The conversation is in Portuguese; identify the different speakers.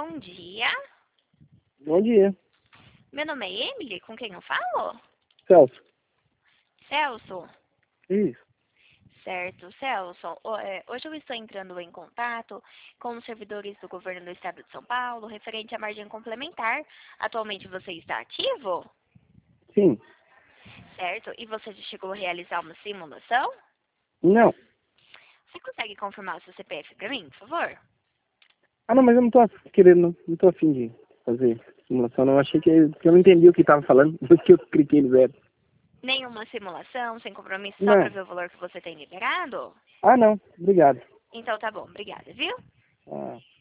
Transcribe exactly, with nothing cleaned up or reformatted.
Speaker 1: Bom dia.
Speaker 2: Bom dia.
Speaker 1: Meu nome é Emily, com quem eu falo?
Speaker 2: Celso.
Speaker 1: Celso.
Speaker 2: Isso.
Speaker 1: Certo, Celso. O- é, Hoje eu estou entrando em contato com os servidores do governo do estado de São Paulo, referente à margem complementar. Atualmente você está ativo?
Speaker 2: Sim.
Speaker 1: Certo? E você já chegou a realizar uma simulação?
Speaker 2: Não.
Speaker 1: Você consegue confirmar o seu C P F para mim, por favor?
Speaker 2: Ah, não, mas eu não tô af- querendo, não tô afim de fazer simulação, não. Eu achei que, que eu não entendi o que tava falando, por isso que eu cliquei no zero.
Speaker 1: Nenhuma simulação, sem compromisso, só para
Speaker 2: Não.
Speaker 1: ver o valor que você tem liberado?
Speaker 2: Ah, não. Obrigado.
Speaker 1: Então tá bom, obrigada, viu?
Speaker 2: Ah.